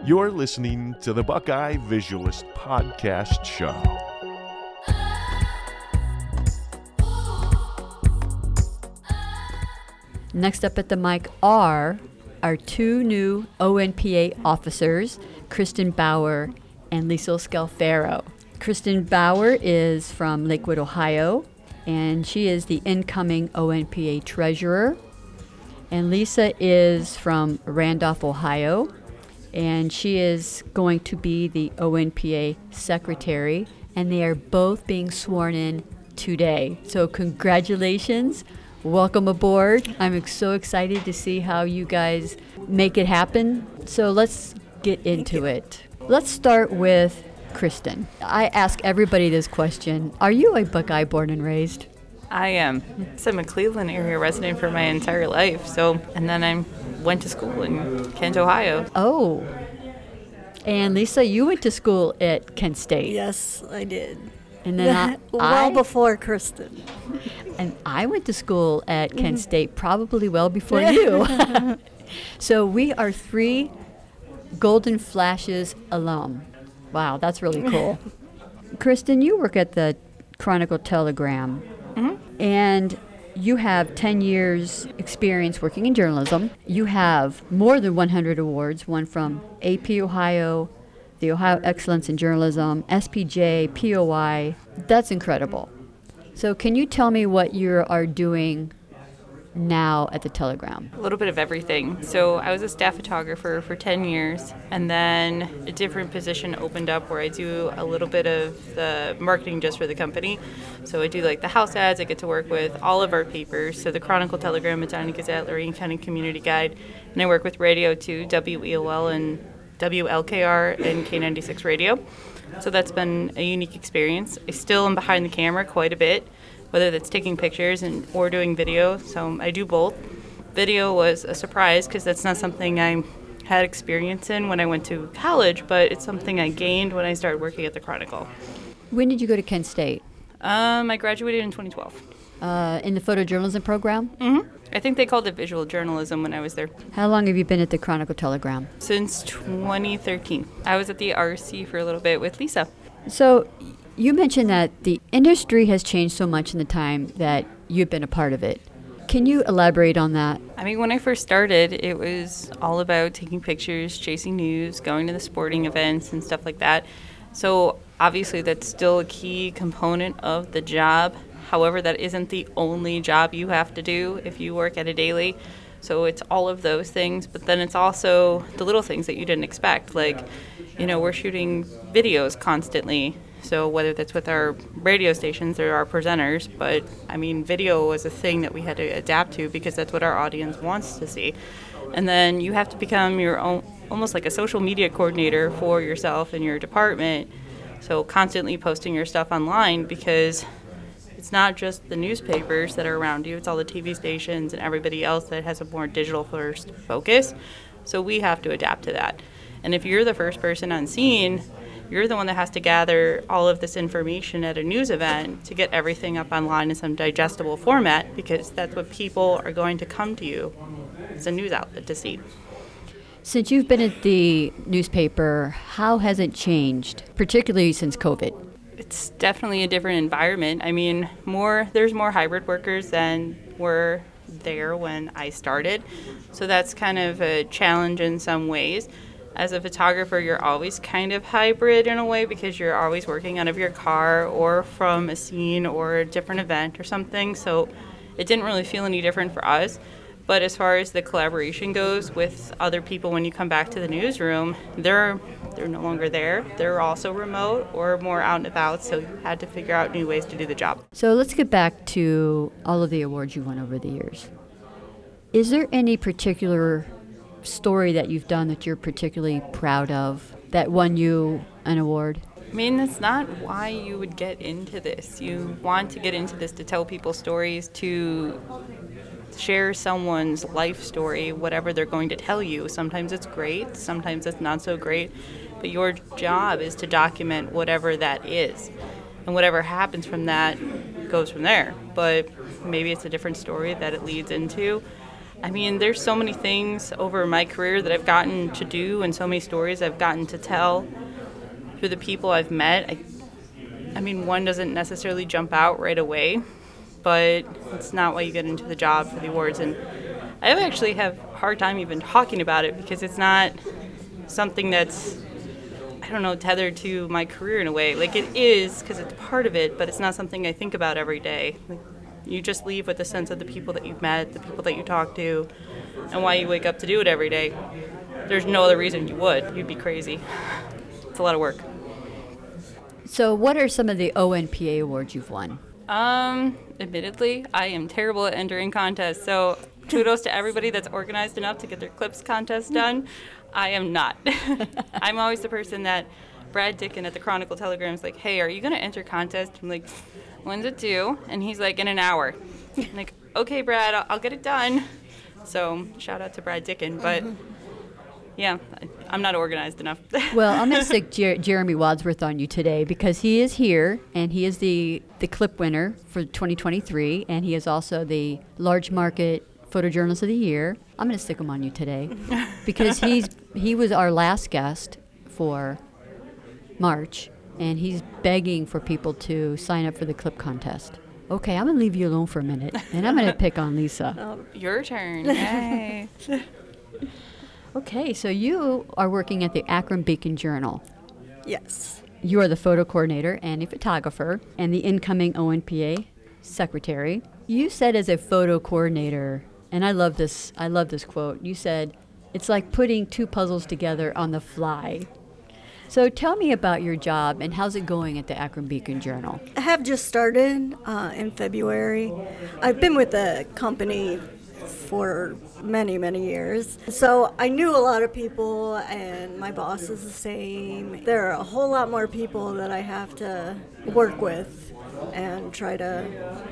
You're listening to the Buckeye Visualist Podcast Show. Next up at the mic are our two new ONPA officers, Kristen Bauer and Lisa Scalfaro. Kristen Bauer is from Lakewood, Ohio, and she is the incoming ONPA treasurer. And Lisa is from Randolph, Ohio, and she is going to be the ONPA secretary, and they are both being sworn in today. So congratulations. Welcome aboard. I'm so excited to see how you guys make it happen. So let's get into it. Let's start with Kristen. I ask everybody this question. Are you a Buckeye born and raised? I am. So I'm a Cleveland area resident for my entire life. And then I went to school in Kent, Ohio. Oh. And Lisa, you went to school at Kent State. Yes, I did. And then well before Kristen. And I went to school at Kent State probably well before you. So we are 3 Golden Flashes alum. Wow, that's really cool. Kristen, you work at the Chronicle Telegram. Mm-hmm. And you have 10 years experience working in journalism. You have more than 100 awards, one from AP Ohio, the Ohio Excellence in Journalism, SPJ, POI. That's incredible. So can you tell me what you are doing now at the Telegram? A little bit of everything. So I was a staff photographer for 10 years, and then a different position opened up where I do a little bit of the marketing just for the company. So I do like the house ads. I get to work with all of our papers. So the Chronicle Telegram, Medina Gazette, Lorain County Community Guide, and I work with radio too, WEOL and WLKR and K96 Radio. So that's been a unique experience. I still am behind the camera quite a bit, whether that's taking pictures or doing video. So I do both. Video was a surprise because that's not something I had experience in when I went to college, but it's something I gained when I started working at the Chronicle. When did you go to Kent State? I graduated in 2012. In the photojournalism program? Mm-hmm. I think they called it visual journalism when I was there. How long have you been at the Chronicle Telegram? Since 2013. I was at the RC for a little bit with Lisa. So you mentioned that the industry has changed so much in the time that you've been a part of it. Can you elaborate on that? I mean, when I first started, it was all about taking pictures, chasing news, going to the sporting events and stuff like that. So obviously that's still a key component of the job. However, that isn't the only job you have to do if you work at a daily. So it's all of those things, but then it's also the little things that you didn't expect. Like, we're shooting videos constantly. So whether that's with our radio stations or our presenters, but I mean, video was a thing that we had to adapt to because that's what our audience wants to see. And then you have to become your own, almost like a social media coordinator for yourself and your department. So constantly posting your stuff online because it's not just the newspapers that are around you, it's all the TV stations and everybody else that has a more digital first focus. So we have to adapt to that. And if you're the first person on scene, you're the one that has to gather all of this information at a news event to get everything up online in some digestible format because that's what people are going to come to you as a news outlet to see. Since you've been at the newspaper, how has it changed, particularly since COVID? It's definitely a different environment. I mean, there's more hybrid workers than were there when I started. So that's kind of a challenge in some ways. As a photographer, you're always kind of hybrid in a way because you're always working out of your car or from a scene or a different event or something. So it didn't really feel any different for us. But as far as the collaboration goes with other people when you come back to the newsroom, they're no longer there. They're also remote or more out and about, so you had to figure out new ways to do the job. So let's get back to all of the awards you won over the years. Is there any particular story that you've done that you're particularly proud of that won you an award? I mean, that's not why you would get into this. You want to get into this to tell people stories, to share someone's life story, whatever they're going to tell you. Sometimes it's great, sometimes it's not so great, but your job is to document whatever that is. And whatever happens from that goes from there. But maybe it's a different story that it leads into. I mean, there's so many things over my career that I've gotten to do and so many stories I've gotten to tell through the people I've met. I mean, one doesn't necessarily jump out right away, but it's not why you get into the job for the awards. And I actually have a hard time even talking about it because it's not something that's, I don't know, tethered to my career in a way. Like, it is because it's part of it, but it's not something I think about every day. Like, you just leave with a sense of the people that you've met, the people that you talk to, and why you wake up to do it every day. There's no other reason you would. You'd be crazy. It's a lot of work. So what are some of the ONPA awards you've won? Admittedly, I am terrible at entering contests, so kudos to everybody that's organized enough to get their clips contest done. I am not. I'm always the person that Brad Dickin at the Chronicle Telegram is like, hey, are you going to enter contest? I'm like, when's it due? And he's like, in an hour. I'm like, okay, Brad, I'll get it done. So shout out to Brad Dickin, but yeah, I'm not organized enough. Well, I'm going to stick Jeremy Wadsworth on you today because he is here, and he is the clip winner for 2023, and he is also the Large Market Photojournalist of the Year. I'm going to stick him on you today because he was our last guest for March, and he's begging for people to sign up for the clip contest. Okay, I'm going to leave you alone for a minute, and I'm going to pick on Lisa. Your turn. Yay. Okay, so you are working at the Akron Beacon Journal. Yes. You are the photo coordinator and a photographer and the incoming ONPA secretary. You said as a photo coordinator, and I love this quote, you said, it's like putting two puzzles together on the fly. So tell me about your job and how's it going at the Akron Beacon Journal? I have just started in February. I've been with the company for many, many years. So I knew a lot of people, and my boss is the same. There are a whole lot more people that I have to work with and try to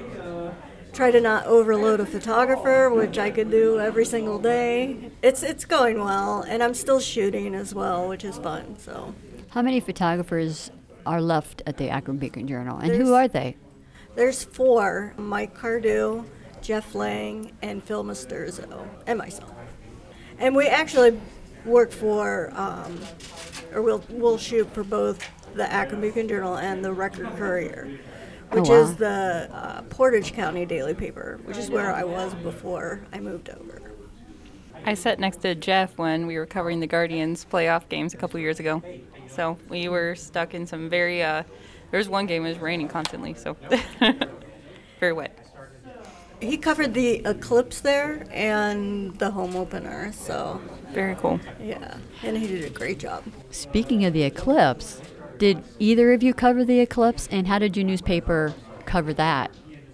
not overload a photographer, which I could do every single day. It's going well, and I'm still shooting as well, which is fun. So, how many photographers are left at the Akron Beacon Journal, and who are they? There's 4: Mike Cardew, Jeff Lang, and Phil Masturzo, and myself. And we actually work for, or we'll shoot for both the Akron Beacon Journal and the Record Courier, which is the Portage County daily paper, which is where I was before I moved over. I sat next to Jeff when we were covering the Guardians playoff games a couple years ago. So we were stuck in some very, there was one game, it was raining constantly, so very wet. He covered the eclipse there and the home opener, so. Very cool. Yeah, and he did a great job. Speaking of the eclipse, did either of you cover the eclipse, and how did your newspaper cover that?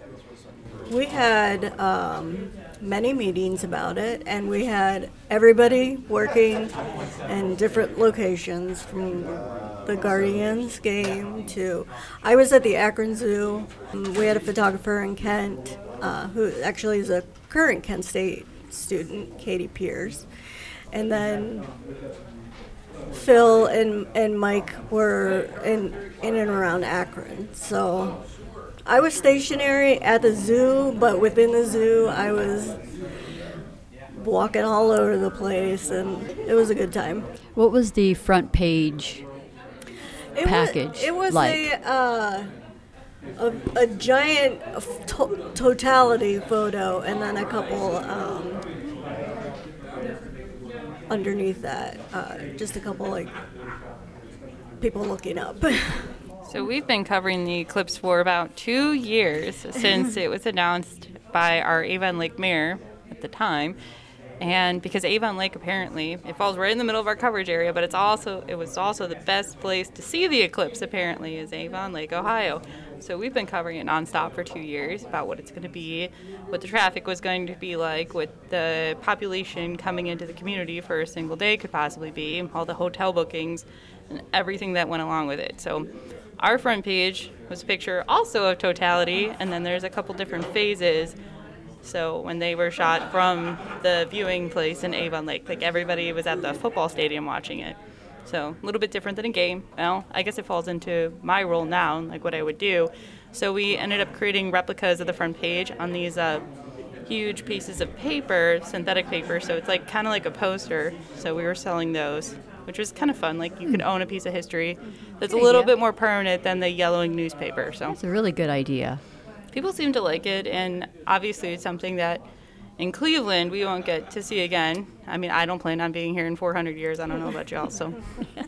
We had many meetings about it, and we had everybody working in different locations, from the Guardians game to, I was at the Akron Zoo. We had a photographer in Kent who actually is a current Kent State student, Katie Pierce. And then Phil and Mike were in and around Akron. So I was stationary at the zoo, but within the zoo I was walking all over the place, and it was a good time. What was the front page package It was like? a giant totality photo, and then a couple underneath that, just a couple like people looking up. So we've been covering the eclipse for about 2 years since it was announced by our Avon Lake mayor at the time. And because Avon Lake, apparently, it falls right in the middle of our coverage area, but it was also the best place to see the eclipse, apparently, is Avon Lake, Ohio. So we've been covering it nonstop for 2 years about what it's going to be, what the traffic was going to be like, what the population coming into the community for a single day could possibly be, all the hotel bookings, and everything that went along with it. So our front page was a picture also of totality, and then there's a couple different phases. So when they were shot from the viewing place in Avon Lake, like everybody was at the football stadium watching it. So a little bit different than a game. Well, I guess it falls into my role now, like what I would do. So we ended up creating replicas of the front page on these huge pieces of paper, synthetic paper, so it's like kind of like a poster. So we were selling those, which was kind of fun. Like you could own a piece of history that's a Good little idea. bit more permanent than the yellowing newspaper. So It's a really good idea. people seem to like it, and obviously it's something that in Cleveland we won't get to see again. I mean, I don't plan on being here in 400 years. I don't know about y'all, so.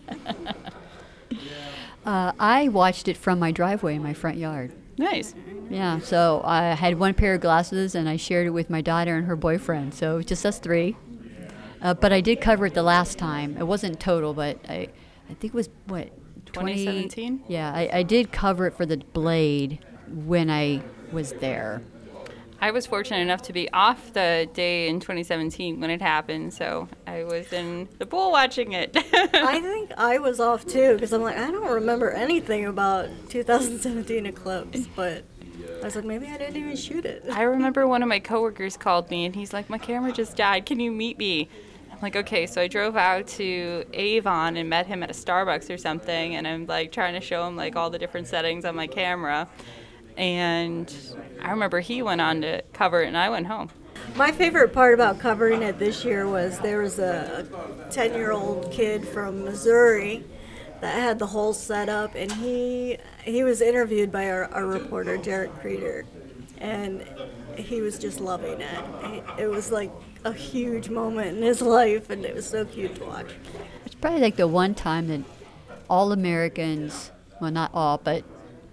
I watched it from my driveway in my front yard. Nice. Yeah, so I had one pair of glasses and I shared it with my daughter and her boyfriend, so it was just us three. But I did cover it the last time. It wasn't total, but I think it was, what, 2017? Yeah, I did cover it for the Blade when I was there. I was fortunate enough to be off the day in 2017 when it happened, so I was in the pool watching it. I think I was off too because I'm like, I don't remember anything about 2017 eclipse, but I was like, maybe I didn't even shoot it. I remember one of my coworkers called me and he's like, my camera just died. Can you meet me? I'm like, okay. So I drove out to Avon and met him at a Starbucks or something, and I'm like trying to show him like all the different settings on my camera. And I remember he went on to cover it and I went home. My favorite part about covering it this year was there was a 10-year-old kid from Missouri that had the whole setup, and he was interviewed by our reporter, Jarrett Creeder, and he was just loving it. It was like a huge moment in his life, and it was so cute to watch. It's probably like the one time that all Americans, well, not all, but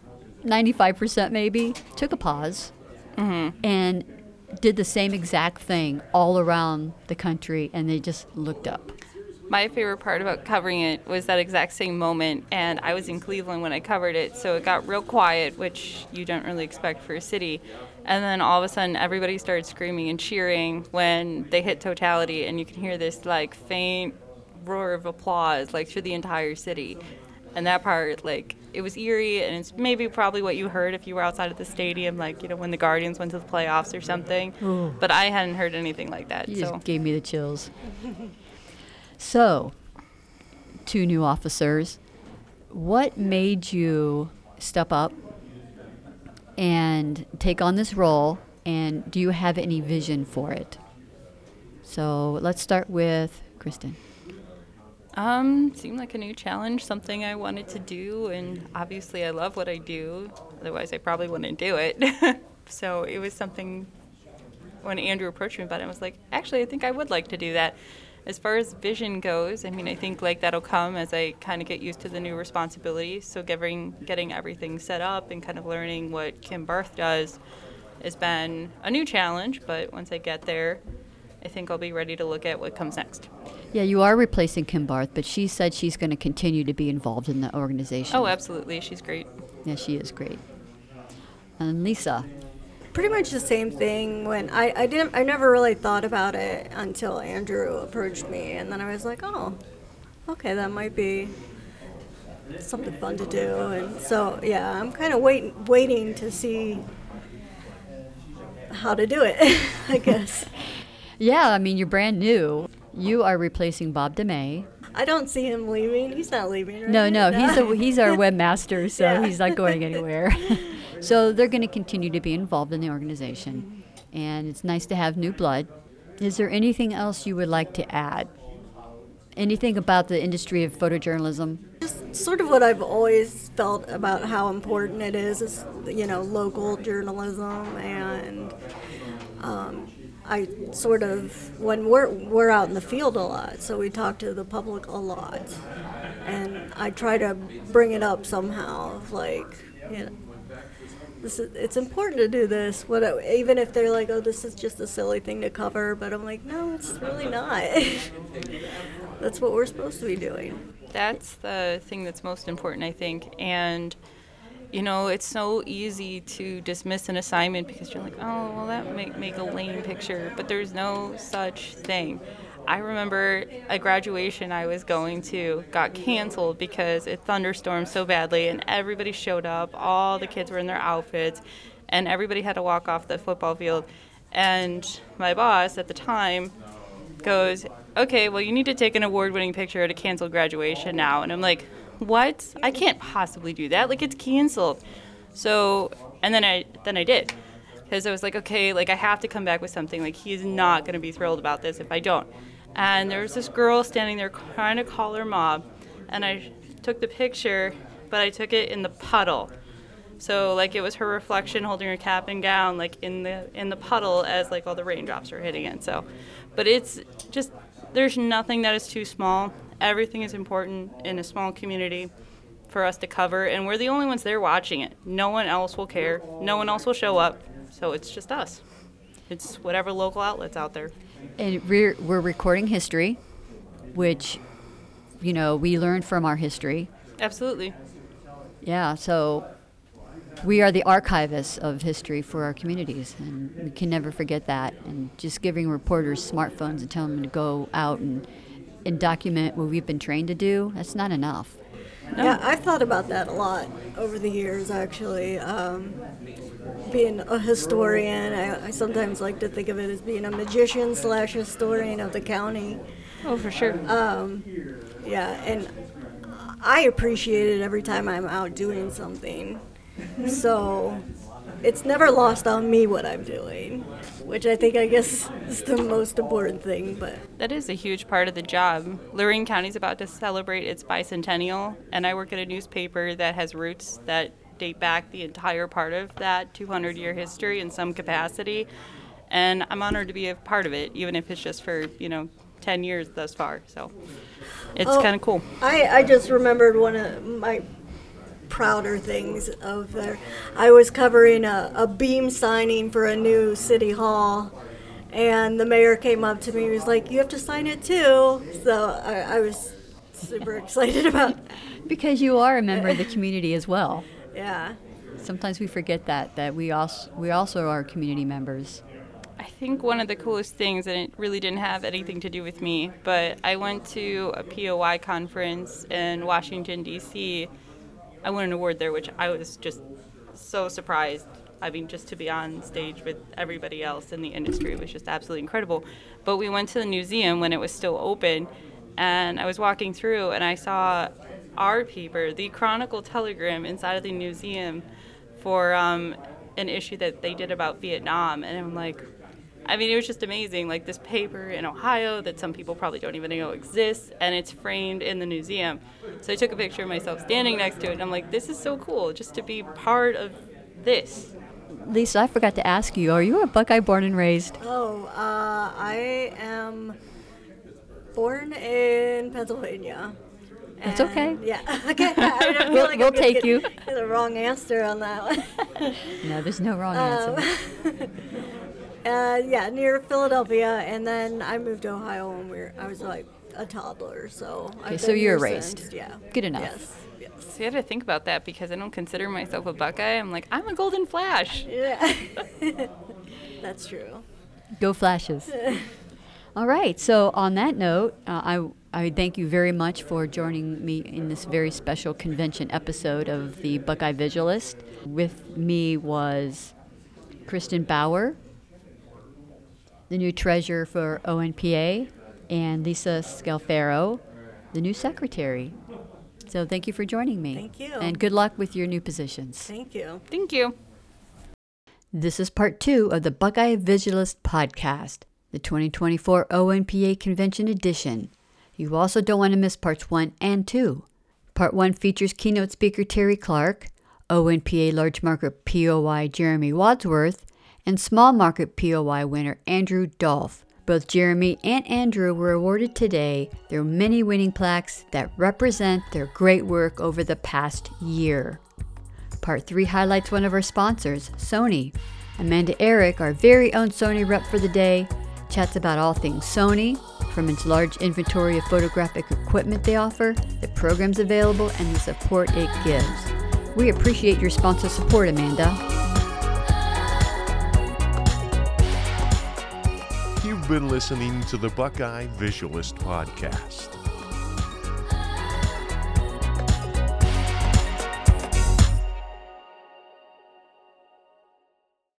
95% maybe, took a pause and did the same exact thing all around the country, and they just looked up. My favorite part about covering it was that exact same moment, and I was in Cleveland when I covered it, so it got real quiet, which you don't really expect for a city. And then all of a sudden, everybody started screaming and cheering when they hit totality, and you can hear this like faint roar of applause like through the entire city. And that part, like, it was eerie, and it's maybe probably what you heard if you were outside of the stadium, like, you know, when the Guardians went to the playoffs or something. Ooh. But I hadn't heard anything like that. You So just gave me the chills. So, 2 new officers. What made you step up and take on this role, and do you have any vision for it? So, let's start with Kristen. Seemed like a new challenge, something I wanted to do, and obviously I love what I do. Otherwise, I probably wouldn't do it. So it was something, when Andrew approached me about it, I was like, actually, I think I would like to do that. As far as vision goes, I mean, I think like that'll come as I kind of get used to the new responsibilities. So getting everything set up and kind of learning what Kim Barth does has been a new challenge, but once I get there, I think I'll be ready to look at what comes next. Yeah, you are replacing Kim Barth, but she said she's going to continue to be involved in the organization. Oh, absolutely. She's great. Yeah, she is great. And Lisa. Pretty much the same thing. When I never really thought about it until Andrew approached me, and then I was like, oh, okay, that might be something fun to do. And so yeah, I'm kind of waiting to see how to do it, I guess. Yeah, I mean, you're brand new. You are replacing Bob DeMay. I don't see him leaving. He's not leaving, right? No, he's our webmaster, so Yeah. he's not going anywhere. So they're going to continue to be involved in the organization, and it's nice to have new blood. Is there anything else you would like to add? Anything about the industry of photojournalism? Just sort of what I've always felt about how important it is, local journalism, and I sort of, when we're out in the field a lot, so we talk to the public a lot, and I try to bring it up somehow, like, it's important to do this, even if they're like, oh, this is just a silly thing to cover, but I'm like, no, it's really not. That's what we're supposed to be doing. That's the thing that's most important, I think. And, it's so easy to dismiss an assignment because you're like, oh, well, that might make a lame picture. But there's no such thing. I remember a graduation I was going to got canceled because it thunderstormed so badly, and everybody showed up. All the kids were in their outfits, and everybody had to walk off the football field. And my boss at the time goes, okay, well, you need to take an award-winning picture at a canceled graduation now. And I'm like, what? I can't possibly do that. Like, it's canceled. So, and then I did. because I was like, okay, like I have to come back with something. Like he is not going to be thrilled about this if I don't. And there was this girl standing there trying to call her mom, and I took the picture, but I took it in the puddle. So like it was her reflection holding her cap and gown like in the puddle as like all the raindrops were hitting it. So, but it's just, there's nothing that is too small. Everything is important in a small community for us to cover, and we're the only ones there watching it. No one else will care. No one else will show up. So it's just us. It's whatever local outlets out there. And we're recording history, which, you know, we learn from our history. Absolutely. Yeah, so we are the archivists of history for our communities, and we can never forget that. And just giving reporters smartphones and telling them to go out and document what we've been trained to do, that's not enough. No. Yeah, I've thought about that a lot over the years, actually. Being a historian, I sometimes like to think of it as being a magician / historian of the county. Oh, for sure. Yeah, and I appreciate it every time I'm out doing something. So it's never lost on me what I'm doing, which I guess is the most important thing. But That is a huge part of the job. Lorraine County is about to celebrate its bicentennial, and I work at a newspaper that has roots that date back the entire part of that 200-year history in some capacity. And I'm honored to be a part of it, even if it's just for, 10 years thus far. So it's kind of cool. I just remembered one of my prouder things of there. I was covering a beam signing for a new city hall, and the mayor came up to me and was like, "You have to sign it too." So I was super excited about that. Because you are a member of the community as well. Yeah. Sometimes we forget that we also are community members. I think one of the coolest things, and it really didn't have anything to do with me, but I went to a POI conference in Washington, D.C. I won an award there, which I was just so surprised. I mean, just to be on stage with everybody else in the industry was just absolutely incredible. But we went to the museum when it was still open, and I was walking through, and I saw our paper, the Chronicle Telegram, inside of the museum for an issue that they did about Vietnam. And I'm like, I mean, it was just amazing. Like this paper in Ohio that some people probably don't even know exists, and it's framed in the museum. So I took a picture of myself standing next to it, and I'm like, this is so cool just to be part of this. Lisa, I forgot to ask you, are you a Buckeye born and raised? I am born in Pennsylvania. That's okay. Yeah. Okay. I don't feel like We'll I'm gonna take you. get the wrong answer on that one. No, there's no wrong answer. Yeah, near Philadelphia, and then I moved to Ohio when I was like a toddler. So Okay, I've so been you're here raised. since, yeah. Good enough. Yes. So you have to think about that because I don't consider myself a Buckeye. I'm like, I'm a Golden Flash. Yeah. That's true. Go Flashes. All right. So on that note, I thank you very much for joining me in this very special convention episode of the Buckeye Vigilist. With me was Kristen Bauer, the new treasurer for ONPA, and Lisa Scalfaro, the new secretary. So thank you for joining me. Thank you. And good luck with your new positions. Thank you. Thank you. This is part 2 of the Buckeye Vigilist podcast, the 2024 ONPA Convention Edition. You also don't want to miss parts 1 and 2. Part 1 features keynote speaker Terry Clark, ONPA Large Market POI Jeremy Wadsworth, and Small Market POI winner Andrew Dolph. Both Jeremy and Andrew were awarded today their many winning plaques that represent their great work over the past year. Part 3 highlights one of our sponsors, Sony. Amanda Eric, our very own Sony rep for the day, chats about all things Sony, from its large inventory of photographic equipment they offer, the programs available, and the support it gives. We appreciate your sponsor support, Amanda. You've been listening to the Buckeye Visualist Podcast.